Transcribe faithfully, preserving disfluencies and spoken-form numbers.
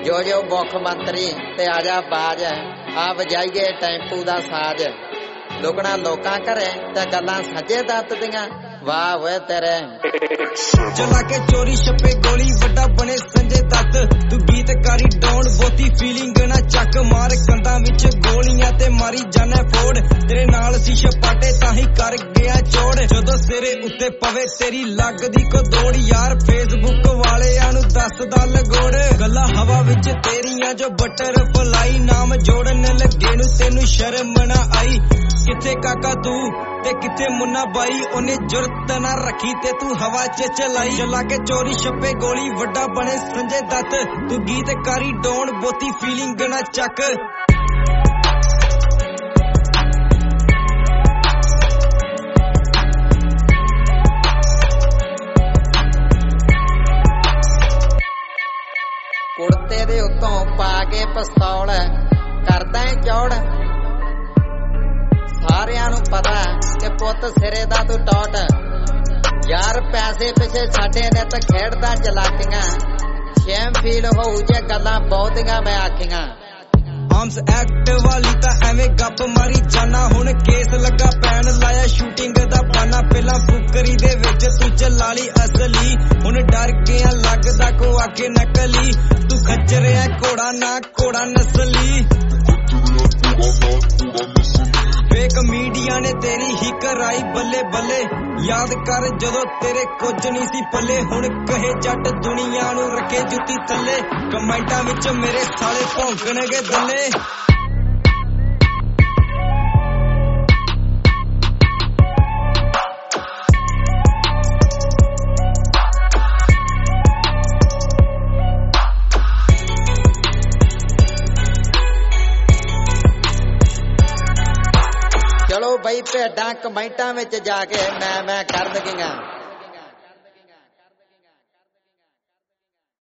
जो जो मुख मंत्री ते आजा बाज आ वजाइए टैंपू दा साज लुकना लोकां घरे ते गल्लां सजे दत्त दियां वाह वे तेरे चला के चोरी छप्पे गोली वड्डा बने संजय दत्त तू गीतकारी डॉन बोती फीलिंग ना चक मार कंधा विच गोलियां ते मारी जाने फोड़ तेरे नाल सी छपाटे ताही कर गया चोड़ जदों सिरे उत्ते पवे तेरी लगदी को दौड़ यार फेसबुक वालेआं नू दसदा लगोड़ गल्लां हवा विच तेरियां जो बटर फलाई नाम जोड़न लगे नू तेनू शर्म ना आई किथे काका तू ते किथे मुन्ना बाई ओने जुरत ना रखी ते तू हवा च चलाई चला के चोरी छप्पे गोली वड्डा बने संजय दत्त तू गीतकारी डॉन बोती फीलिंग ना चक कुड़ते दे उत्तों पा के पिस्तौल करदा है चौड़ सारियां नू पता कि पुत सिरे दा तू टॉट यार पैसे पिछे साडे नित खेड़दा चलाकियां शेम फील होऊ जे गल्लां बहुतियां मैं आखियां आर्म्स एक्ट वाली तां एवें गप मारी जाना हुण केस लगा पैन लाया शूटिंग दा बाना पहला फुकरी दे विच तू चला ली असली हुण डर गया लगदा को आके नकली तू खच्चरिया घोड़ा ना घोड़ा नस्ली फेक मीडिया ने तेरी ही कराई बल्ले बल्ले याद कर जदों तेरे कुछ नहीं सी पल्ले हुण कहे जट दुनिया नू रखे जुत्ती थल्ले कमेंटां विच मेरे साले भौंकणगे दल्ले चलो बई भेडां कमेंटां विच जाके मैं मैं कर दगियां